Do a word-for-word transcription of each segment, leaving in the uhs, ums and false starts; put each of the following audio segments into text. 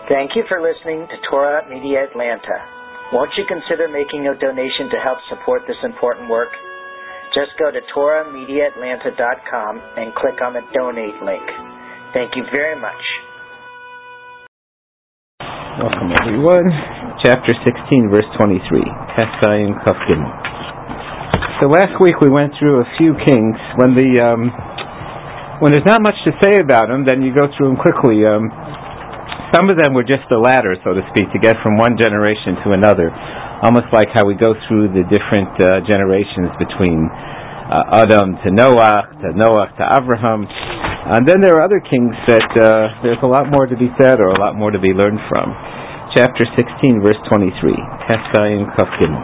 Thank you for listening to Torah Media Atlanta. Won't you consider making a donation to help support this important work? Just go to torah media atlanta dot com and click on the donate link. Thank you very much. Welcome everyone. Chapter sixteen, verse twenty-three. Tesayim Kaf Gimel. So last week we went through a few kings. When the um, when there's not much to say about them, then you go through them quickly. Um, Some of them were just a ladder, so to speak, to get from one generation to another, almost like how we go through the different uh, generations between uh, Adam to Noah, to Noah to Abraham. And then there are other kings that uh, there's a lot more to be said or a lot more to be learned from. Chapter sixteen, verse twenty-three, Tesayim Kaf Gimel.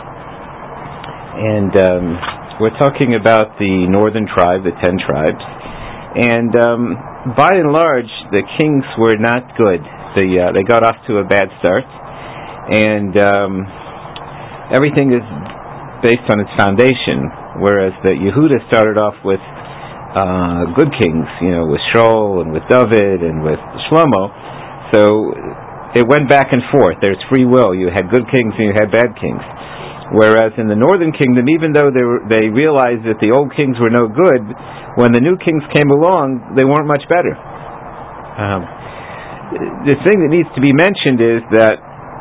And um, we're talking about the northern tribe, the ten tribes. And um, by and large, the kings were not good. They uh, they got off to a bad start, and um, everything is based on its foundation. Whereas the Yehuda started off with uh, good kings, you know, with Shaul and with David and with Shlomo. So it went back and forth. There's free will. You had good kings and you had bad kings. Whereas in the northern kingdom, even though they, were, they realized that the old kings were no good, when the new kings came along, they weren't much better. Um, the thing that needs to be mentioned is that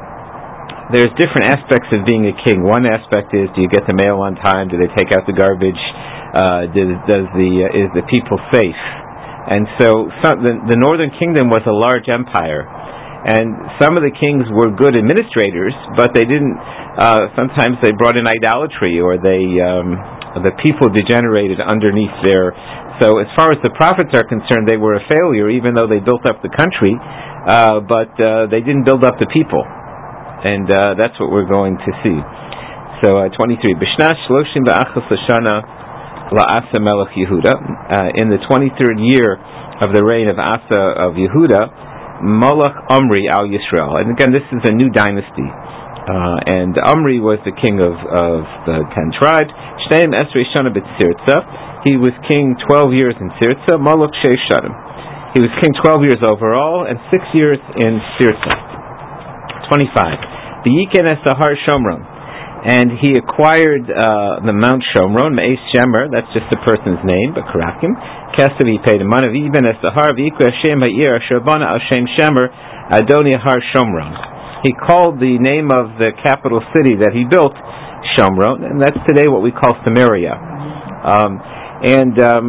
there's different aspects of being a king. One aspect is, do you get the mail on time? Do they take out the garbage? Uh, does, does the uh, is the people safe? And so some, the, the northern kingdom was a large empire. And some of the kings were good administrators, but they didn't, uh, sometimes they brought in idolatry, or they, um, the people degenerated underneath their, so as far as the prophets are concerned, they were a failure, even though they built up the country, uh, but, uh, they didn't build up the people. And, uh, that's what we're going to see. So, uh, twenty-three, B'shnas shloshim v'achas l'shana la'asa melech Yehuda, uh, in the twenty-third year of the reign of Asa of Yehuda, Malach Omri al Yisrael. And again, this is a new dynasty. Uh, and Omri was the king of, of the ten tribes. Shteim Esrei Shana b'Tirzah. He was king twelve years in Tirzah. Malach Sheish Shanim. He was king twelve years overall and six years in Tirzah. twenty-five. V'yiken es Har Shomron. And he acquired uh, the Mount Shomron, Me'ez Shemer, that's just the person's name, but Karakim. Kesav, he paid a money of even as the Har V'ikra Hashem Ha'ir Sharbana Hashem Shemer Adoni Har Shomron. He called the name of the capital city that he built Shomron, and that's today what we call Samaria. Um, and um,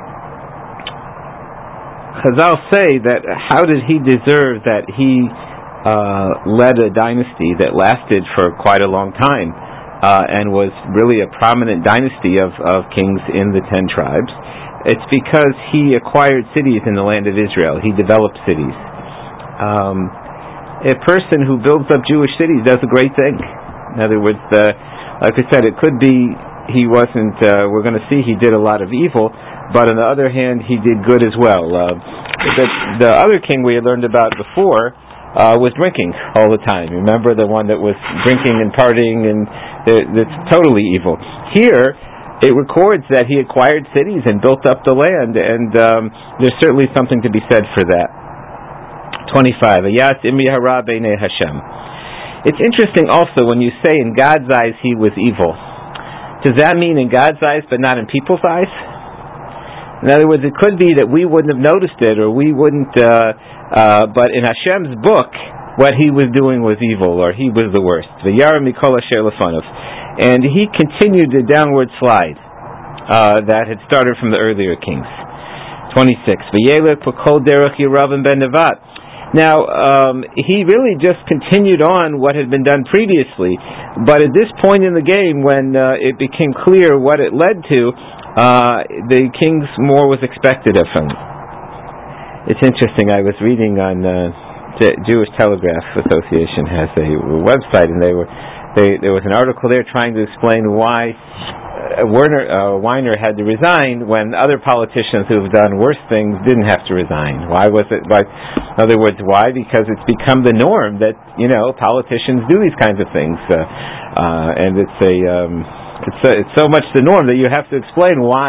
Chazal say that how did he deserve that he Uh, led a dynasty that lasted for quite a long time uh, and was really a prominent dynasty of, of kings in the ten tribes. It's because he acquired cities in the land of Israel. He developed cities. Um, a person who builds up Jewish cities does a great thing. In other words, uh, like I said, it could be he wasn't, uh, we're going to see he did a lot of evil, but on the other hand, he did good as well. Uh, the, the other king we had learned about before Uh, was drinking all the time. Remember the one that was drinking and partying, and that's totally evil. Here, it records that he acquired cities and built up the land, and um, there's certainly something to be said for that. twenty-five. Ayat imi hara b'nei Hashem. It's interesting also when you say in God's eyes he was evil. Does that mean in God's eyes but not in people's eyes? In other words, it could be that we wouldn't have noticed it, or we wouldn't, uh, uh, but in Hashem's book, what he was doing was evil, or he was the worst. V'yara mikol asher lefanov. And he continued the downward slide uh, that had started from the earlier kings. twenty-six. V'yelech v'kol derech Yeravim ben Nevat. Now, um, he really just continued on what had been done previously, but at this point in the game, when uh, it became clear what it led to, Uh, the king's more was expected of him. It's interesting, I was reading on uh, the Jewish Telegraph Association has a website, and they were they, there was an article there trying to explain why uh, Werner uh, Weiner had to resign when other politicians who have done worse things didn't have to resign. Why was it? But in other words, why? Because it's become the norm that, you know, politicians do these kinds of things, uh, uh, and it's a um, It's, uh, it's so much the norm that you have to explain why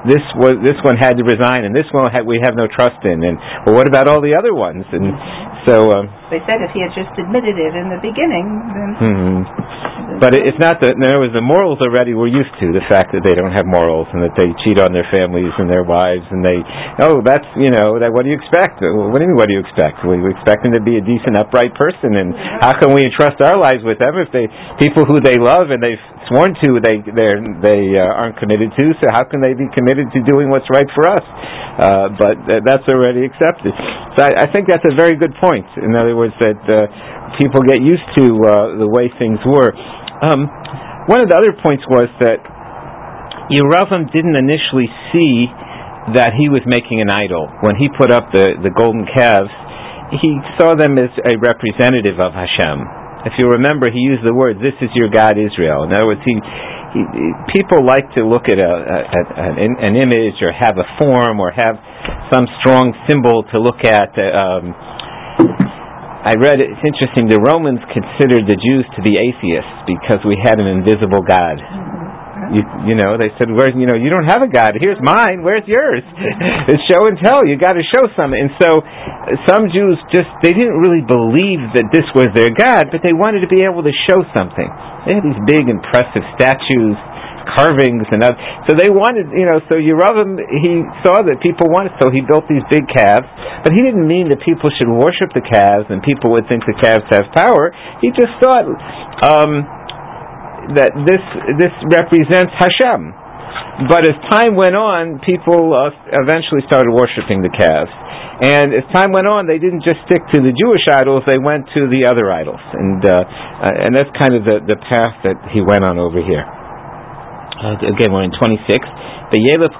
this was this one had to resign, and this one had, we have no trust in. And well, what about all the other ones? And so um, they said if he had just admitted it in the beginning, then. Mm-hmm. But it's not that. In other words, the morals already we're used to the fact that they don't have morals and that they cheat on their families and their wives, and they oh that's you know that what do you expect? What do you mean? What do you expect? We, we expect them to be a decent, upright person, and how can we entrust our lives with them if they people who they love and they've sworn to they they they uh, aren't committed to? So how can they be committed to doing what's right for us? Uh, but uh, that's already accepted. So I, I think that's a very good point. In other words, that uh, people get used to uh, the way things were. Um, one of the other points was that Yeravam didn't initially see that he was making an idol. When he put up the, the golden calves, he saw them as a representative of Hashem. If you remember, he used the word, "This is your God Israel." In other words, he, he people like to look at a, a, an, an image or have a form or have some strong symbol to look at. Um, I read, it's interesting, the Romans considered the Jews to be atheists because we had an invisible God. You, you know, they said, "Where, you know, you don't have a God. Here's mine. Where's yours?" It's show and tell. You got to show something. And so, some Jews just they didn't really believe that this was their God, but they wanted to be able to show something. They had these big, impressive statues, carvings, and other, so they wanted, you know. So Yeravam, he saw that people wanted, so he built these big calves. But he didn't mean that people should worship the calves and people would think the calves have power. He just thought. Um, that this this represents Hashem. But as time went on, people uh, eventually started worshiping the calves. And as time went on, they didn't just stick to the Jewish idols, they went to the other idols. And uh, uh, and that's kind of the, the path that he went on over here. Uh, again, we're in twenty-six. And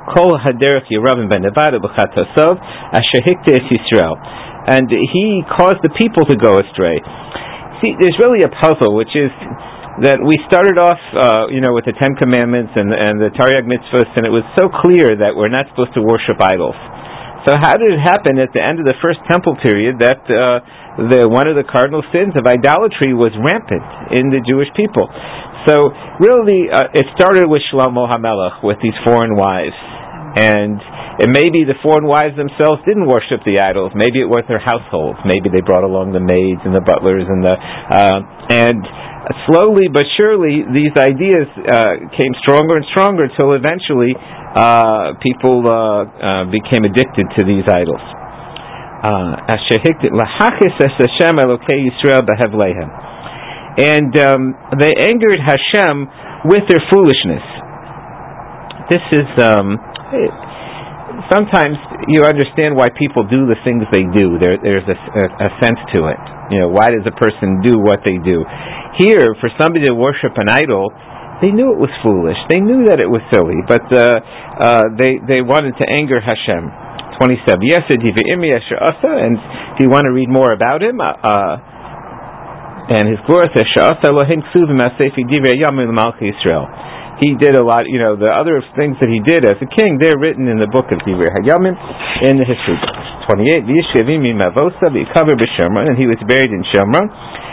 he caused the people to go astray. See, there's really a puzzle, which is that we started off, uh, you know, with the Ten Commandments and, and the Taryag Mitzvahs, and it was so clear that we're not supposed to worship idols. So how did it happen at the end of the first temple period that uh, the one of the cardinal sins of idolatry was rampant in the Jewish people? So really, uh, it started with Shlomo HaMelech, with these foreign wives. And it maybe the foreign wives themselves didn't worship the idols. Maybe it was their households. Maybe they brought along the maids and the butlers and the uh, and slowly but surely these ideas uh, came stronger and stronger until eventually uh, people uh, uh, became addicted to these idols. And um, they angered Hashem with their foolishness. This is um, sometimes you understand why people do the things they do. There, there's a, a, a sense to it. You know, why does a person do what they do? Here, for somebody to worship an idol, they knew it was foolish. They knew that it was silly, but uh, uh, they they wanted to anger Hashem. twenty-seven. Yes, and if you want to read more about him, uh, and his glory, he did a lot. You know, the other things that he did as a king, they're written in the book of Divrei Hayamim in the history books. twenty-eight. And he was buried in Shomron.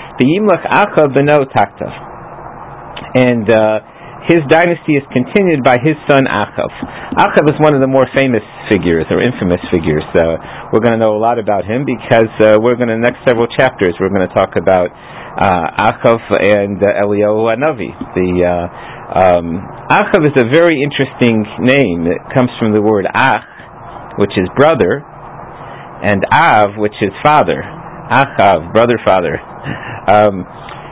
And uh, his dynasty is continued by his son Achav. Achav is one of the more famous figures, or infamous figures. Uh, we're going to know a lot about him because uh, we're going to, next several chapters, we're going to talk about uh, Achav and uh, Eliyahu Hanavi. The uh, um, Achav is a very interesting name. It comes from the word Ach, which is brother, and Av, which is father. Achav, brother, father. Um,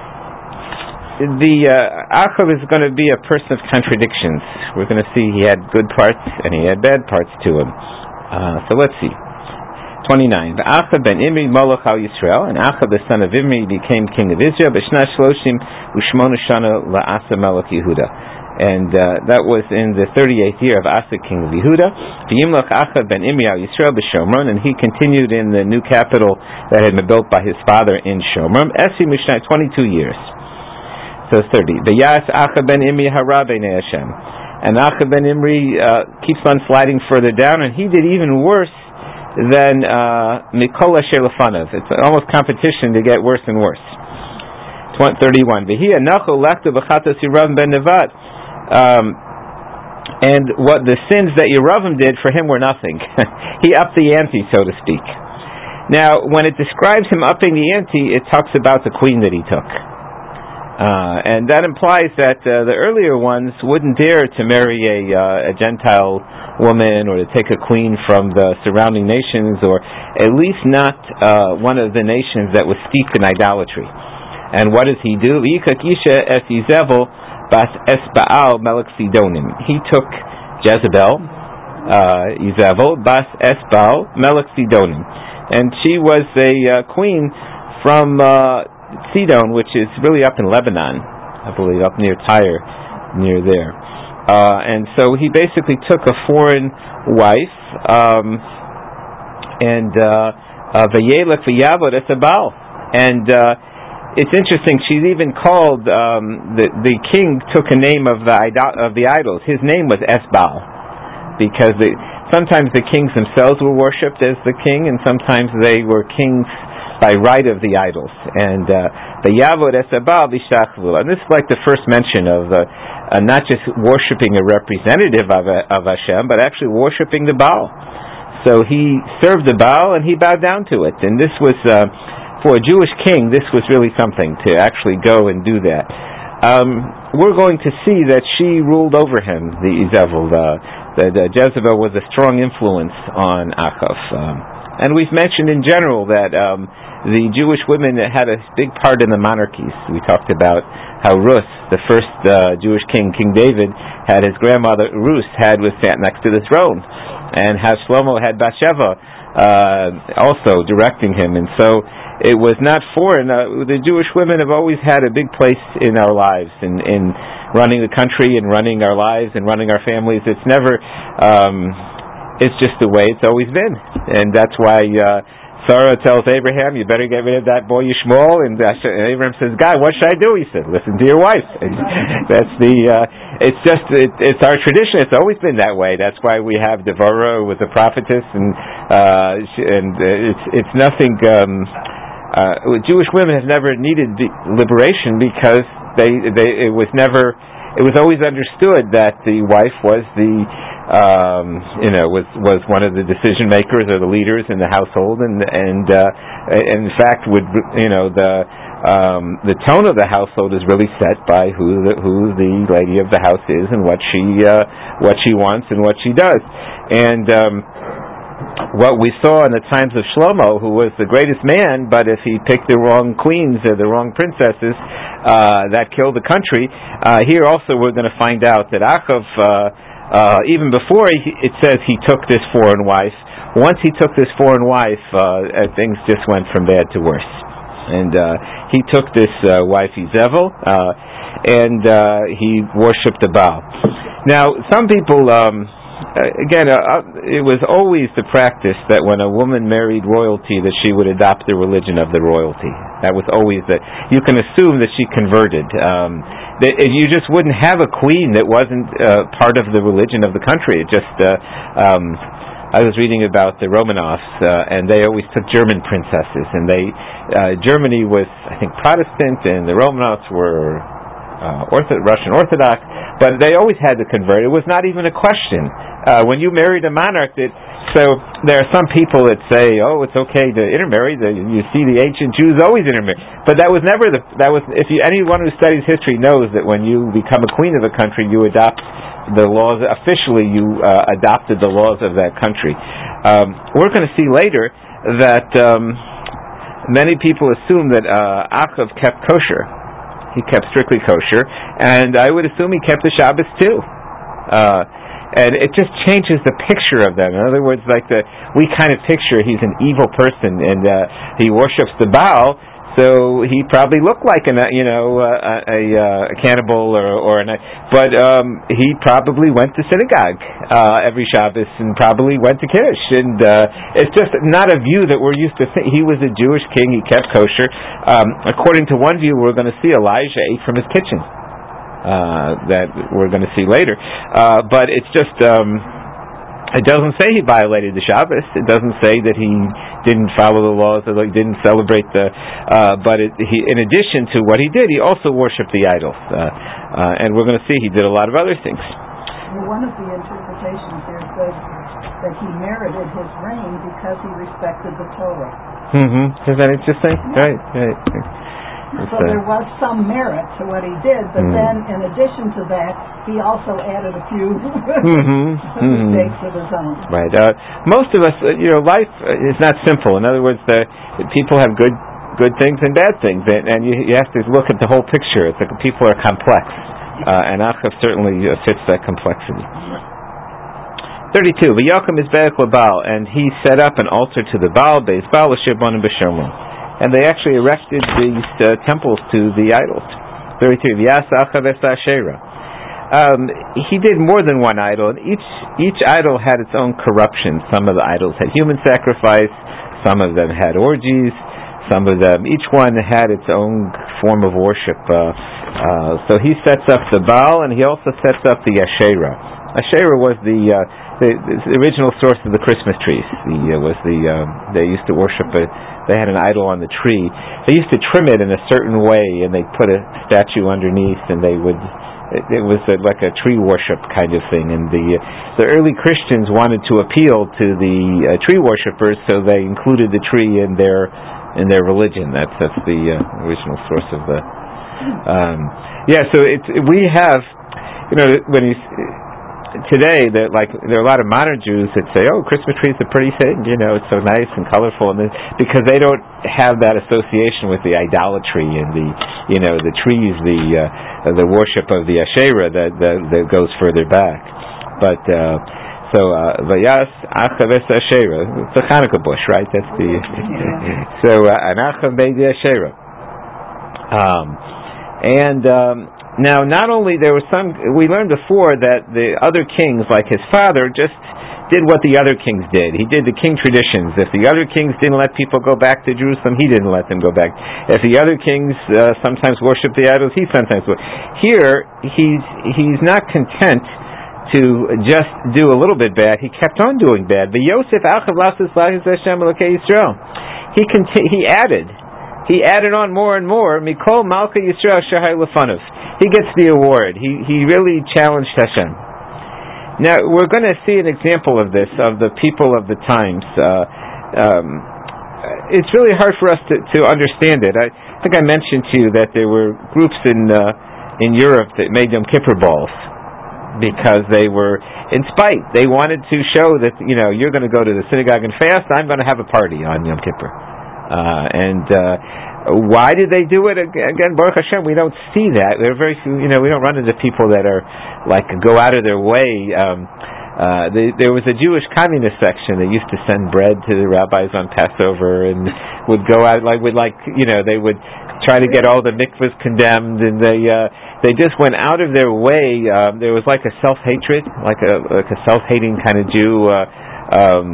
the uh, Achav is going to be a person of contradictions. We're going to see he had good parts and he had bad parts to him. Uh, so let's see. twenty-nine. Achav ben Imri Molech al Yisrael, and Achav the son of Imri became king of Israel. B'shnas shloshim u'shmona shana la'asa melech Yehuda. And uh, that was in the thirty-eighth year of Asa, king of Yehuda. V'yimlach Achav ben Imri al Yisrael b'Shomron, and he continued in the new capital that had been built by his father in Shomron. Esi Mishnah, twenty-two years. So thirty. V'yas Achav ben Imri hara b'nei Hashem. And Achav ben Imri uh, keeps on sliding further down, and he did even worse than Mikol Asher Lefanav. It's almost competition to get worse and worse. thirty-one. V'hi anachu lachtu b'chatas Yeravam ben Nevat. Um, And what the sins that Yeravim did for him were nothing. He upped the ante, so to speak. Now, when it describes him upping the ante, it talks about the queen that he took. Uh, and that implies that uh, the earlier ones wouldn't dare to marry a, uh, a Gentile woman or to take a queen from the surrounding nations, or at least not uh, one of the nations that was steeped in idolatry. And what does he do? Yikach Isha es Yizebel bas Esbaal melech Sidonim. He took Jezebel, uh, Yizebel bas Esbaal melech Sidonim, and she was a uh, queen from uh, Sidon, which is really up in Lebanon, I believe, up near Tyre, near there. Uh, and so he basically took a foreign wife, um, and Vayelech V'Yavod es Baal, and uh, it's interesting. She's even called um, the the king took a name of the of the idols. His name was Esbaal, because they, sometimes the kings themselves were worshipped as the king, and sometimes they were kings by right of the idols. And the Yavod Esbaal B'Shachvu. And this is like the first mention of uh, uh, not just worshipping a representative of of Hashem, but actually worshipping the Baal. So he served the Baal and he bowed down to it. And this was. Uh, For a Jewish king, this was really something to actually go and do that. Um, we're going to see that she ruled over him, the Izebel. The, the, the Jezebel was a strong influence on Achav. Um, and we've mentioned in general that um, the Jewish women had a big part in the monarchies. We talked about how Rus, the first uh, Jewish king, King David, had his grandmother Rus had was sat next to the throne, and how Shlomo had Bathsheba uh, also directing him. And so it was not foreign. Uh, the Jewish women have always had a big place in our lives, in, in running the country and running our lives and running our families. It's never, um, it's just the way it's always been. And that's why uh, Sarah tells Abraham, you better get rid of that boy Yishmael. And, uh, and Abraham says, God, what should I do? He said, listen to your wife. And that's the, uh, it's just, it, it's our tradition. It's always been that way. That's why we have Devorah with the prophetess, and, uh, and it's, it's nothing, um, Uh, Jewish women have never needed liberation because they, they, it was never, it was always understood that the wife was the, um, you know, was, was one of the decision makers or the leaders in the household, and, and, uh, in fact would, you know, the, um, the tone of the household is really set by who the, who the lady of the house is and what she, uh, what she wants and what she does. And, um, what we saw in the times of Shlomo, who was the greatest man, but if he picked the wrong queens or the wrong princesses, uh, that killed the country. Uh, here also we're going to find out that Achav, uh, uh, even before he, it says he took this foreign wife, once he took this foreign wife, uh, things just went from bad to worse. And uh, he took this uh, wife Izebel, uh, and uh, he worshipped the Baal. Now, some people... Um, Again, uh, it was always the practice that when a woman married royalty that she would adopt the religion of the royalty. That was always that. You can assume that she converted. Um, that you just wouldn't have a queen that wasn't uh, part of the religion of the country. It just, uh, um, I was reading about the Romanovs, uh, and they always took German princesses. And they, uh, Germany was, I think, Protestant, and the Romanovs were uh, Ortho- Russian Orthodox. But they always had to convert. It was not even a question. Uh, when you married a monarch, that, so there are some people that say, "Oh, it's okay to intermarry." The, you see, the ancient Jews always intermarry, but that was never the. That was if you anyone who studies history knows that when you become a queen of a country, you adopt the laws. Officially, you uh, adopted the laws of that country. Um, we're going to see later that um, many people assume that uh, Achav kept kosher. He kept strictly kosher, and I would assume he kept the Shabbos too. Uh, and it just changes the picture of them. In other words, like the we kind of picture he's an evil person, and uh, he worships the Baal, so he probably looked like an, you know, uh, a, a cannibal or, or an, but um, he probably went to synagogue uh, every Shabbos and probably went to Kiddush. And uh, it's just not a view that we're used to think. He was a Jewish king. He kept kosher. Um, according to one view, we're going to see Elijah ate from his kitchen. Uh, that we're going to see later. Uh, but it's just... Um, It doesn't say he violated the Shabbos. It doesn't say that he didn't follow the laws or he didn't celebrate the. Uh, but it, he, in addition to what he did, he also worshipped the idols, uh, uh, and we're going to see he did a lot of other things. Well, one of the interpretations here says that he merited his reign because he respected the Torah. Mm-hmm. Is that interesting? Yeah. Right, right. So uh, there was some merit to what he did, but mm-hmm. then in addition to that, he also added a few mm-hmm. mistakes mm-hmm. of his own. Right. Uh, most of us, uh, you know, life is not simple. In other words, the people have good good things and bad things, and, and you, you have to look at the whole picture. It's like people are complex, uh, and Achav certainly uh, fits that complexity. thirty-two. V'yakom mizbeach leBaal, and he set up an altar to the Baal, Beis Baal l'Shirbonim b'Shamron, and they actually erected these uh, temples to the idols. thirty-two. V'yasa Achav es Asherah. Um, he did more than one idol, and each each idol had its own corruption. Some of the idols had human sacrifice, some of them had orgies, some of them, each one had its own form of worship. Uh, uh, so he sets up the Baal, and he also sets up the Asherah. Asherah was the, uh, the, the original source of the Christmas trees. The, uh, was the uh, they used to worship it. They had an idol on the tree. They used to trim it in a certain way, and they put a statue underneath, and they would. It, it was a, like a tree worship kind of thing. And the the early Christians wanted to appeal to the uh, tree worshippers, so they included the tree in their in their religion. That's that's the uh, original source of the. Um, yeah, so it's we have, you know, when you. Today, that like there are a lot of modern Jews that say, "Oh, Christmas trees are pretty thing. You know, it's so nice and colorful," and because they don't have that association with the idolatry and the, you know, the trees, the uh, the worship of the Asherah that that, that goes further back. But uh, so, Vayas Achav es Asherah. It's a Hanukkah bush, right? That's the so uh, an Achav made the Asherah, um, and. Um, Now, not only there was some, we learned before that the other kings, like his father, just did what the other kings did. He did the king traditions. If the other kings didn't let people go back to Jerusalem, he didn't let them go back. If the other kings uh, sometimes worshiped the idols, he sometimes would. Here, he's he's not content to just do a little bit bad. He kept on doing bad. But Yosef Achav Lasses Lahis Hashem Elokei Yisrael. He conti- he added. He added on more and more. Mikol Malka Yisrael Shahai Lefanov. He gets the award. He he really challenged Hashem. Now, we're going to see an example of this, of the people of the times. Uh, um, it's really hard for us to, to understand it. I think I mentioned to you that there were groups in uh, in Europe that made Yom Kippur balls because they were in spite. They wanted to show that, you know, you're going to go to the synagogue and fast, I'm going to have a party on Yom Kippur. Uh, and... Uh, Why did they do it? Again, Baruch Hashem, we don't see that. There are very few, you know, we don't run into people that are like go out of their way. Um, uh, they, there was a Jewish communist section that used to send bread to the rabbis on Passover, and would go out like would like you know they would try to get all the mikvahs condemned, and they uh, they just went out of their way. Um, there was like a self hatred, like a like a self hating kind of Jew. Uh, um,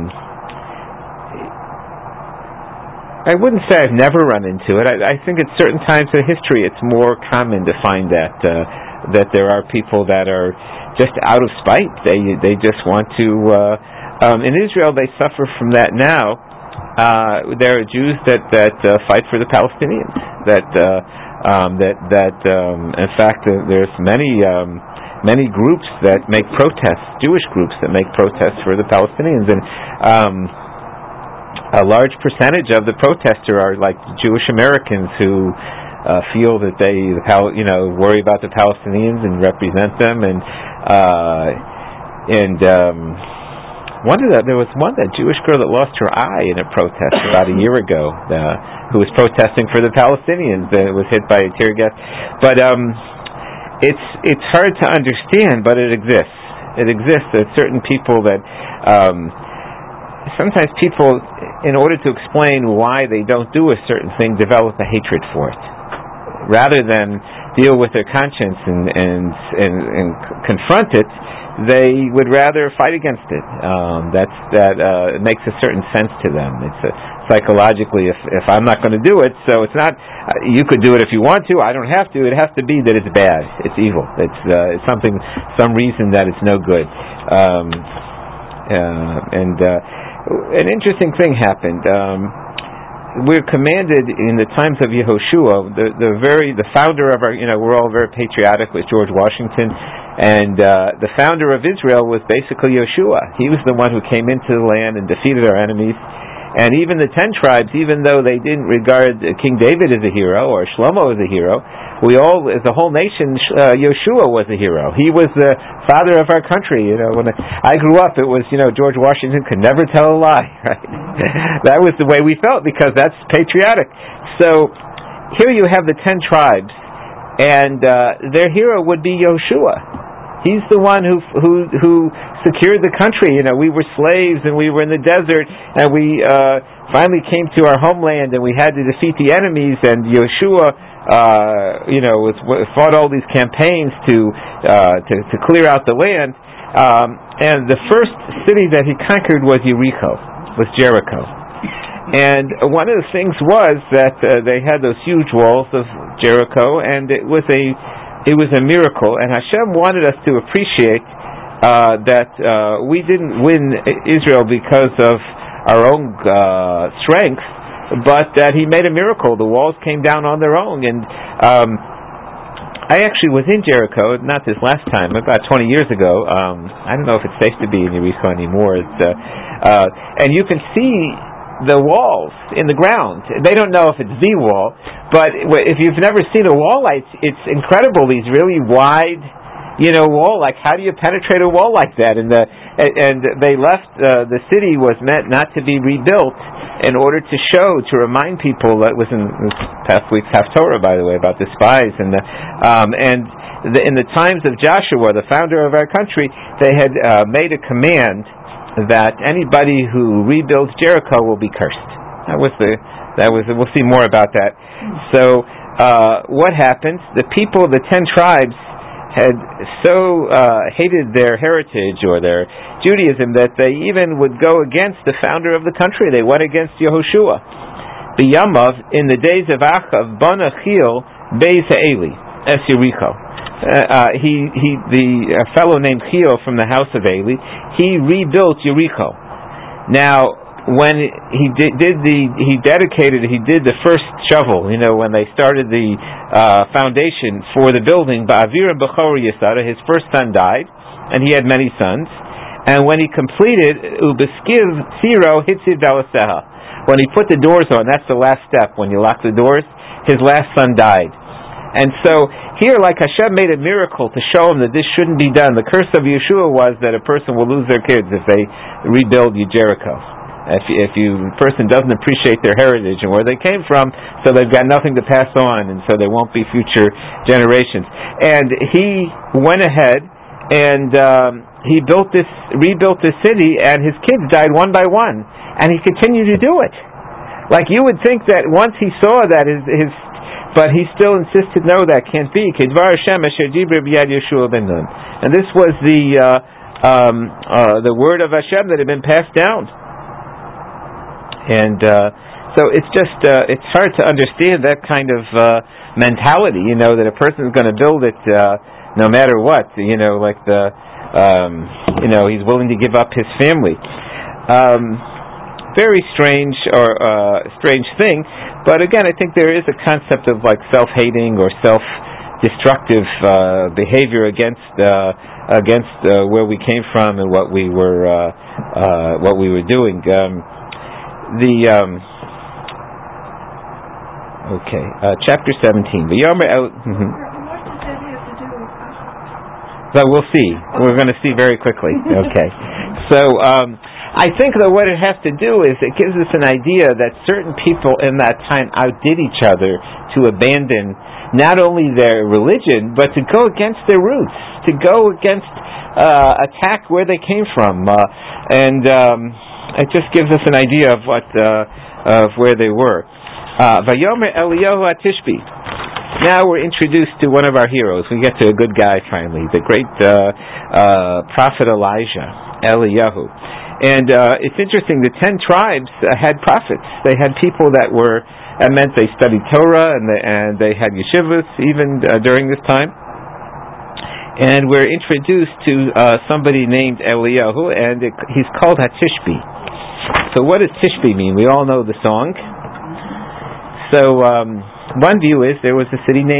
I wouldn't say I've never run into it. I, I think at certain times in history it's more common to find that uh, that there are people that are just out of spite. They they just want to. Uh, um, in Israel, they suffer from that now. Uh, there are Jews that that uh, fight for the Palestinians. That uh, um, that that um, in fact uh, there's many. Um, many groups that make protests. Jewish groups that make protests for the Palestinians, and. Um, A large percentage of the protesters are like Jewish Americans who uh, feel that they, you know, worry about the Palestinians and represent them. And uh, and um, one of the, there was one that Jewish girl that lost her eye in a protest about a year ago, uh, who was protesting for the Palestinians. That was hit by a tear gas. But um, it's it's hard to understand, but it exists. It exists. There's certain people that. Um, Sometimes people, in order to explain why they don't do a certain thing, develop a hatred for it, rather than deal with their conscience and and and, and confront it. They would rather fight against it. Um, that's that uh, it makes a certain sense to them. It's a, psychologically, if if I'm not going to do it, so it's not. Uh, you could do it if you want to. I don't have to. It has to be that it's bad. It's evil. It's uh, it's something, some reason that it's no good. Um, uh, and. Uh, An interesting thing happened. Um, we're commanded in the times of Yehoshua, the, the very the founder of our, you know, we're all very patriotic with George Washington. And uh, the founder of Israel was basically Yeshua. He was the one who came into the land and defeated our enemies. And even the ten tribes, even though they didn't regard King David as a hero or Shlomo as a hero, we all, as a whole nation, uh, Yeshua was a hero. He was the father of our country. You know, when I grew up, it was, you know, George Washington could never tell a lie. Right? That was the way we felt, because that's patriotic. So here you have the ten tribes, and uh, their hero would be Yeshua. He's the one who who who secured the country. You know, we were slaves and we were in the desert, and we uh, finally came to our homeland, and we had to defeat the enemies. And Yeshua, uh, you know, was, fought all these campaigns to uh, to to clear out the land. Um, and the first city that he conquered was Jericho, was Jericho. And one of the things was that uh, they had those huge walls of Jericho, and it was a It was a miracle, and Hashem wanted us to appreciate uh, that uh, we didn't win Israel because of our own uh, strength, but that He made a miracle. The walls came down on their own, and um, I actually was in Jericho, not this last time, about twenty years ago. Um, I don't know if it's safe to be in Jericho anymore. It's, uh, uh, and you can see the walls in the ground. They don't know if it's the wall, but if you've never seen a wall, it's, it's incredible. These really wide, you know, wall. Like, how do you penetrate a wall like that? And the and they left. Uh, the city was meant not to be rebuilt in order to show, to remind people. That was in this past week's Haftorah, by the way, about the spies and the um, and the, in the times of Joshua, the founder of our country, they had uh, made a command that anybody who rebuilds Jericho will be cursed. That was the that was we'll see more about that. So uh, what happened? The people, the ten tribes, had so uh, hated their heritage or their Judaism that they even would go against the founder of the country. They went against Yehoshua. B'yamav, in the days of Achav, Bana Chil Beis Ha'eli es Yericho. Uh, uh, he he the uh, fellow named Chil from the house of Eli, he rebuilt Jericho. Now, when he did, did the he dedicated he did the first shovel. You know, when they started the uh, foundation for the building, Ba'avir Bechor Yisara, his first son died, and he had many sons. And when he completed Ubeskiv Siro Hitziv Dalaseha, when he put the doors on, that's the last step. When you lock the doors, his last son died. And so here, like, Hashem made a miracle to show him that this shouldn't be done. The curse of Yeshua was that a person will lose their kids if they rebuild Jericho. If, if you, the person doesn't appreciate their heritage and where they came from, so they've got nothing to pass on, and so there won't be future generations. And he went ahead and um, he built this, rebuilt this city, and his kids died one by one, and he continued to do it. Like, you would think that once he saw that his, his but he still insisted, no, that can't be. And this was the uh, um, uh, the word of Hashem that had been passed down. And uh, so it's just uh, it's hard to understand that kind of uh, mentality. You know, that a person is going to build it uh, no matter what. You know, like the um, you know he's willing to give up his family. Um, Very strange or uh, strange thing, but again, I think there is a concept of like self-hating or self-destructive uh, behavior against uh, against uh, where we came from and what we were uh, uh, what we were doing. Um, the um, okay, uh, chapter seventeen. The Yomer out. Mm-hmm. What does that have to do with us? So we'll see. We're going to see very quickly. Okay, so. Um, I think that what it has to do is it gives us an idea that certain people in that time outdid each other to abandon not only their religion, but to go against their roots, to go against, uh, attack where they came from. Uh, and um, it just gives us an idea of what, uh, of where they were. Vayomer Eliyahu HaTishbi. Now we're introduced to one of our heroes. We get to a good guy finally, the great uh, uh, prophet Elijah, Eliyahu. And uh, it's interesting, the ten tribes uh, had prophets. They had people that were, that meant they studied Torah, and they, and they had yeshivas even uh, during this time. And we're introduced to uh, somebody named Eliyahu, and it, he's called HaTishbi. So what does Tishbi mean? We all know the song. So um, one view is there was a city named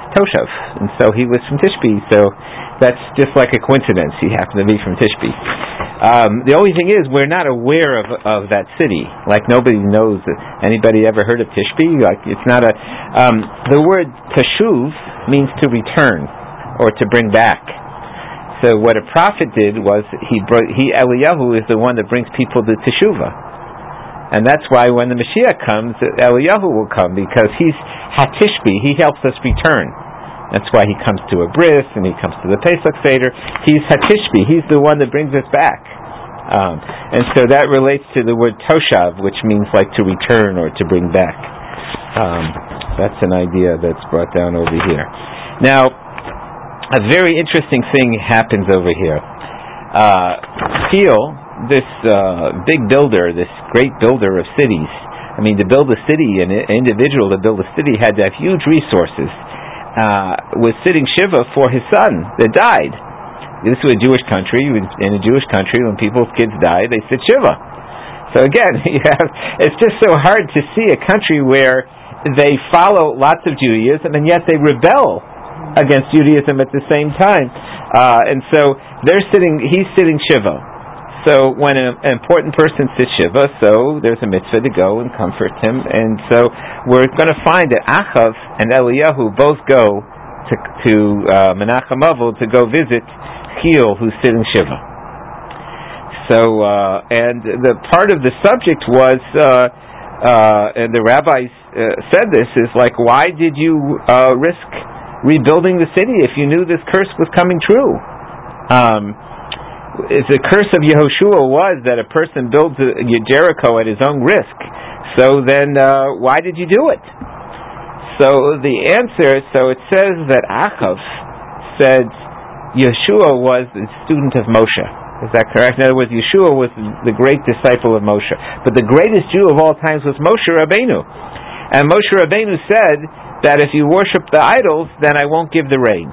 Toshav, and so he was from Tishbe. So that's just like a coincidence. He happened to be from Tishbe. Um, the only thing is, we're not aware of of that city. Like nobody knows. Anybody ever heard of Tishbe? Like it's not a. Um, the word teshuv means to return or to bring back. So what a prophet did was he brought, he Eliyahu is the one that brings people to teshuvah, and that's why when the Mashiach comes, Eliyahu will come because he's hatishbi. He helps us return. That's why he comes to a bris and he comes to the Pesach Seder. He's hatishbi. He's the one that brings us back. Um, and so that relates to the word toshav, which means like to return or to bring back. Um, that's an idea that's brought down over here. Now, a very interesting thing happens over here. Uh, Thiel, this uh, big builder, this great builder of cities, I mean, to build a city, an individual to build a city had to have huge resources. Uh, was sitting Shiva for his son that died. This was a Jewish country. In a Jewish country, when people's kids die, they sit Shiva. So again, you have, it's just so hard to see a country where they follow lots of Judaism and yet they rebel against Judaism at the same time. Uh, and so they're sitting. He's sitting Shiva. So when an important person sits Shiva, so there's a mitzvah to go and comfort him. And so we're going to find that Achav and Eliyahu both go to, to uh, Menachem Avil to go visit Thiel, who's sitting Shiva. So, uh, and the part of the subject was, uh, uh, and the rabbis uh, said this, is like, why did you uh, risk rebuilding the city if you knew this curse was coming true? Um, If the curse of Yehoshua was that a person builds a, a Jericho at his own risk, so then uh, why did you do it? So the answer, so it says that Achav said Yeshua was the student of Moshe. Is that correct? In other words, Yeshua was the great disciple of Moshe. But the greatest Jew of all times was Moshe Rabbeinu. And Moshe Rabbeinu said that if you worship the idols, then I won't give the rain.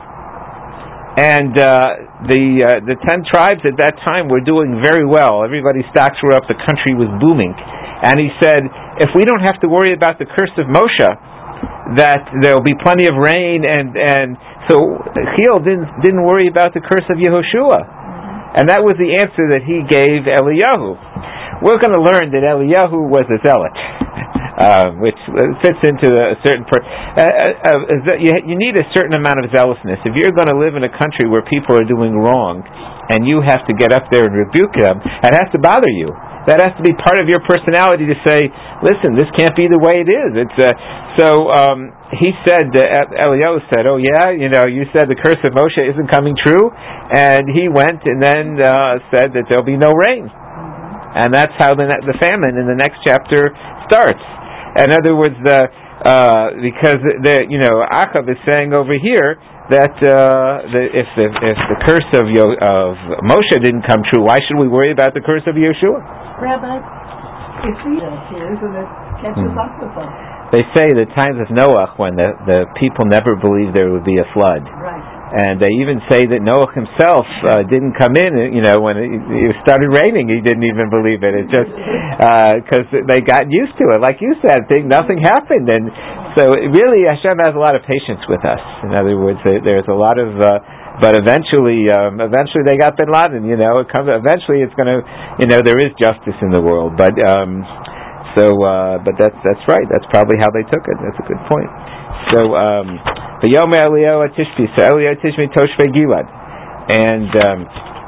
And uh, the uh, the ten tribes at that time were doing very well. Everybody's stocks were up. The country was booming. And he said, if we don't have to worry about the curse of Moshe, that there will be plenty of rain. And, and so Thiel didn't, didn't worry about the curse of Yehoshua. And that was the answer that he gave Eliyahu. We're going to learn that Eliyahu was a zealot. Uh, which fits into a certain per- uh, uh, you, you need a certain amount of zealousness. If you're going to live in a country where people are doing wrong and you have to get up there and rebuke them, that has to bother you. That has to be part of your personality to say, listen, this can't be the way it is. It's uh, so um, he said, uh, Eliyahu said, oh yeah, you know, you said the curse of Moshe isn't coming true, and he went and then uh, said that there'll be no rain. And that's how the, the famine in the next chapter starts. In other words, the, uh, because the, you know, Achav is saying over here that uh, the, if the if the curse of Yo, of Moshe didn't come true, why should we worry about the curse of Yeshua? Rabbi, if he appears and it catches hmm. up with us. They say the times of Noah, when the, the people never believed there would be a flood. Right. And they even say that Noah himself uh, didn't come in, you know, when it, it started raining, he didn't even believe it. It just, because uh, they got used to it. Like you said, think nothing happened. And so really Hashem has a lot of patience with us. In other words, there's a lot of, uh, but eventually, um, eventually they got Bin Laden, you know, it comes, eventually it's going to, you know, there is justice in the world. But, um, so, uh, but that's, that's right. That's probably how they took it. That's a good point. So, um, the Yomer Eliyahu Tishbi, so Eliyahu Tishbi Toshvei Gilad, and um,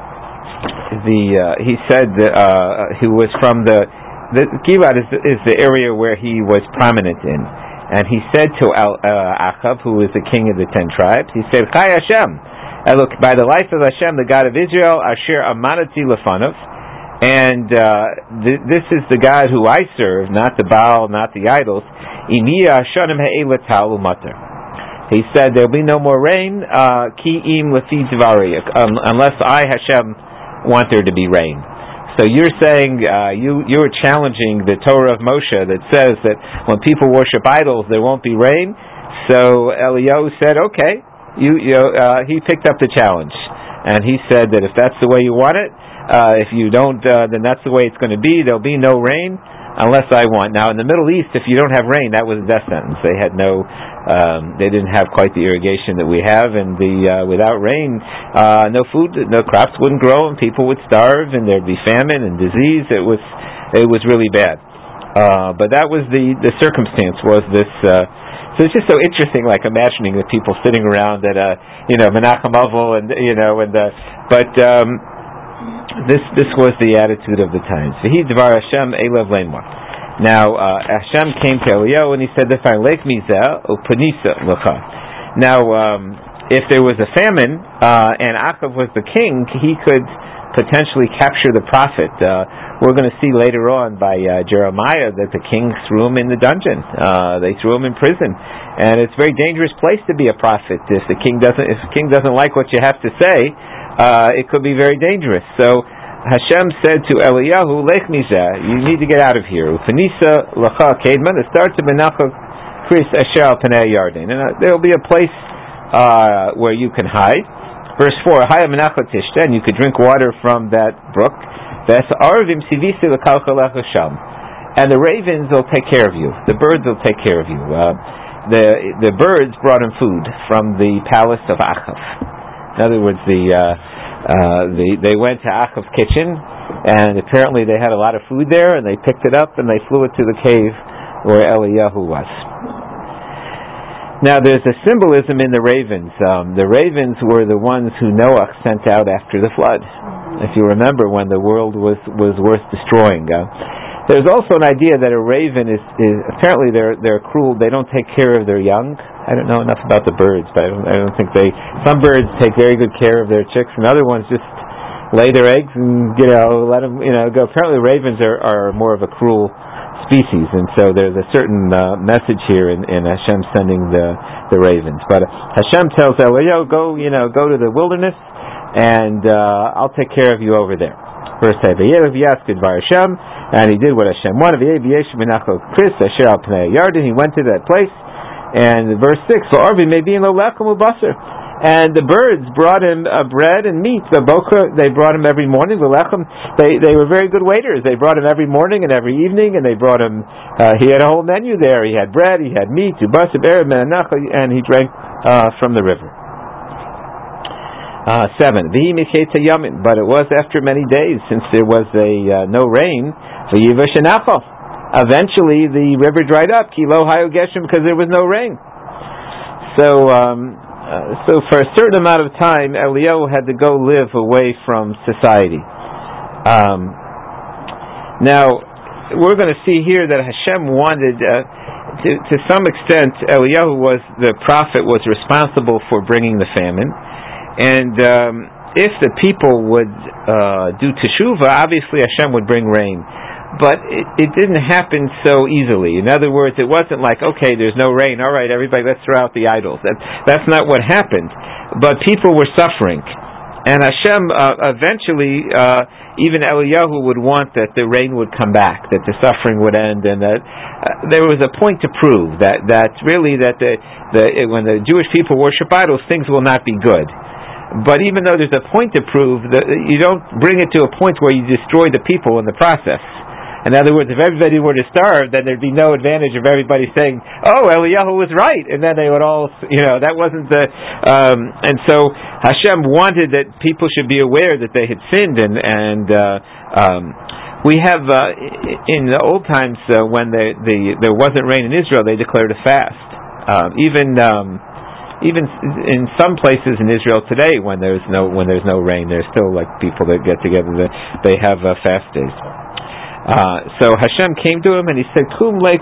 the uh, he said uh, he was from the, the Gilad is the, is the area where he was prominent in, and he said to Al, uh, Achav, who was the king of the ten tribes, he said, Chai Hashem, and look, by the life of Hashem, the God of Israel, Asher Amanati Lefanov, and uh, th- this is the God who I serve, not the Baal, not the idols. Imiya Hashanim Ha'ela Ta'alu Matar. He said there will be no more rain, ki im lefi dvari, unless I, Hashem, want there to be rain. So you're saying, uh, you, you're challenging the Torah of Moshe that says that when people worship idols, there won't be rain. So Eliyahu said, okay, you, you uh, he picked up the challenge. And he said that if that's the way you want it, uh, if you don't, uh, then that's the way it's going to be. There'll be no rain. unless I want. Now, in the Middle East, if you don't have rain, that was a death sentence. They had no, um, they didn't have quite the irrigation that we have, and the uh, without rain, uh, no food, no crops wouldn't grow, and people would starve, and there'd be famine and disease. It was, it was really bad. Uh, but that was the, the circumstance, was this, uh, so it's just so interesting, like imagining the people sitting around at, uh, you know, Menachem Oval, and, you know, and, uh, but, um, This this was the attitude of the times. V'hi dvar Hashem elav leimor. Now uh, Hashem came to Eliyahu and he said, "Define lake mizah upanisa lecha." Now, um, if there was a famine uh, and Achav was the king, he could potentially capture the prophet. Uh, we're going to see later on by uh, Jeremiah that the king threw him in the dungeon. Uh, they threw him in prison, and it's a very dangerous place to be a prophet. If the king doesn't, if the king doesn't like what you have to say, Uh, it could be very dangerous. So Hashem said to Eliyahu, Lech mizeh, you need to get out of here. Upanisa lacha kedman, it starts in Menachah Chris Asher al Panei Yarden. And uh, there will be a place uh, where you can hide. Verse four, Haya Menachah Tishta, and you could drink water from that brook. Ves arvim sivisi l'kalcha lecha sham. And the ravens will take care of you. The birds will take care of you. Uh, the the birds brought him food from the palace of Achav. In other words, the, uh, uh, the they went to Achav's kitchen, and apparently they had a lot of food there, and they picked it up and they flew it to the cave where Eliyahu was. Now, there's a symbolism in the ravens. Um, the ravens were the ones who Noah sent out after the flood. If you remember, when the world was was worth destroying. Uh, there's also an idea that a raven is, is apparently they're they're cruel. They don't take care of their young. I don't know enough about the birds, but I don't, I don't think they. Some birds take very good care of their chicks, and other ones just lay their eggs and you know let them you know go. Apparently, ravens are, are more of a cruel species, and so there's a certain uh, message here in, in Hashem sending the the ravens. But Hashem tells Eliyahu, go you know go to the wilderness, and uh, I'll take care of you over there. Verse eight, and he did what Hashem wanted. He went to that place. And verse six, and the birds brought him uh, bread and meat. The bocha, they brought him every morning. They they were very good waiters. They brought him every morning and every evening, and they brought him. Uh, he had a whole menu there. He had bread, he had meat, and he drank uh, from the river. Uh, seven, but it was after many days, since there was a uh, no rain. Eventually, the river dried up, Kilo Hayo Geshem, because there was no rain. So, um, uh, so for a certain amount of time, Eliyahu had to go live away from society. Um, now, we're going to see here that Hashem wanted, uh, to, to some extent, Eliyahu was the prophet, was responsible for bringing the famine, and um, if the people would uh, do teshuvah, obviously Hashem would bring rain. But it, it didn't happen so easily. In other words, it wasn't like, okay, there's no rain, all right, everybody, let's throw out the idols. That, that's not what happened. But people were suffering. And Hashem, uh, eventually, uh, even Eliyahu would want that the rain would come back, that the suffering would end, and that uh, there was a point to prove that, that really that the, the when the Jewish people worship idols, things will not be good. But even though there's a point to prove, that you don't bring it to a point where you destroy the people in the process. In other words, if everybody were to starve, then there'd be no advantage of everybody saying, "Oh, Eliyahu was right," and then they would all, you know, that wasn't the. Um, and so Hashem wanted that people should be aware that they had sinned, and and uh, um, we have uh, in the old times uh, when the, the there wasn't rain in Israel, they declared a fast. Uh, even um, even in some places in Israel today, when there's no when there's no rain, there's still like people that get together. That they have uh, fast days. Uh, so Hashem came to him and he said, Kum Lake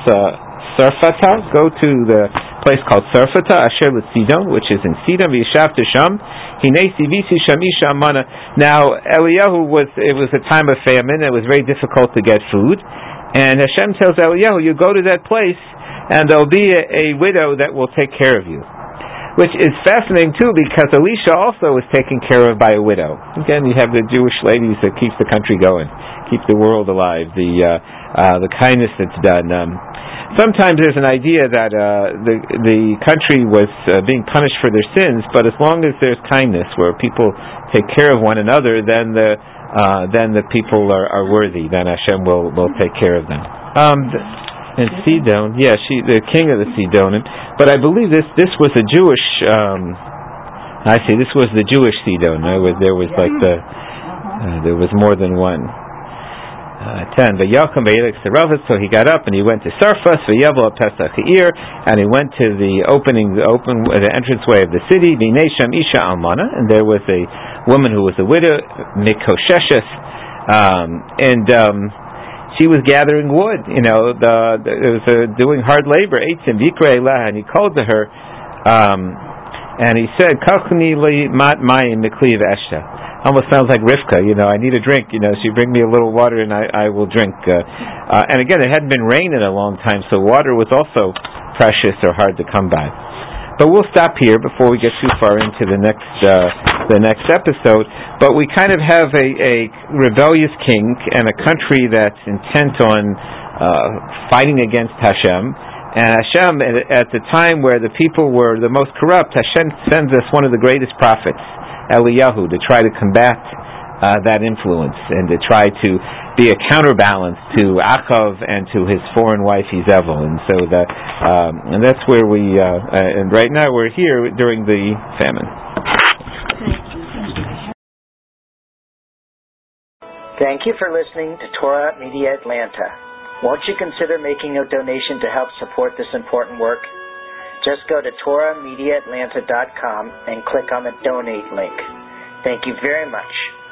Sarfata, go to the place called Sarfata, Asher L'Sidon, which is in Sidon, V'yishav Tesham, Hinei Sivisi Sham Isha Amana. Now, Eliyahu was, it was a time of famine, it was very difficult to get food, and Hashem tells Eliyahu, you go to that place, and there'll be a, a widow that will take care of you. Which is fascinating too, because Elisha also was taken care of by a widow. Again, you have the Jewish ladies that keep the country going, keep the world alive, the uh, uh, the kindness that's done. Um, sometimes there's an idea that uh, the the country was uh, being punished for their sins, but as long as there's kindness, where people take care of one another, then the uh, then the people are, are worthy. Then Hashem will, will take care of them. Um, and Sidon, yeah, she the king of the Sidonim. But I believe this this was a Jewish. Um, I see. This was the Jewish Sidon. There was there was like the uh, there was more than one. Uh, ten. But Yaakov so he got up and he went to Sarfas v'yavo Pesach Ha'ir, and he went to the opening, the open, the entranceway of the city. V'nesham isha almana, and there was a woman who was a widow, Mikosheshes, um, and um, she was gathering wood. You know, the, the it was uh, doing hard labor. Eitzim v'yikrei leha, and he called to her, um, and he said, "Kachni li mat mayim mikli v'eshta." Almost sounds like Rivka, you know, I need a drink, you know, she bring me a little water and I, I will drink. Uh, uh, and again, it hadn't been rain in a long time, so water was also precious or hard to come by. But we'll stop here before we get too far into the next uh, the next episode. But we kind of have a, a rebellious king and a country that's intent on uh, fighting against Hashem. And Hashem, at, at the time where the people were the most corrupt, Hashem sends us one of the greatest prophets, Eliyahu, to try to combat uh, that influence and to try to be a counterbalance to Achav and to his foreign wife Izebel. And so that, um, and that's where we. Uh, uh, and right now we're here during the famine. Thank you for listening to Torah Media Atlanta. Won't you consider making a donation to help support this important work? Just go to Torah Media Atlanta dot com and click on the Donate link. Thank you very much.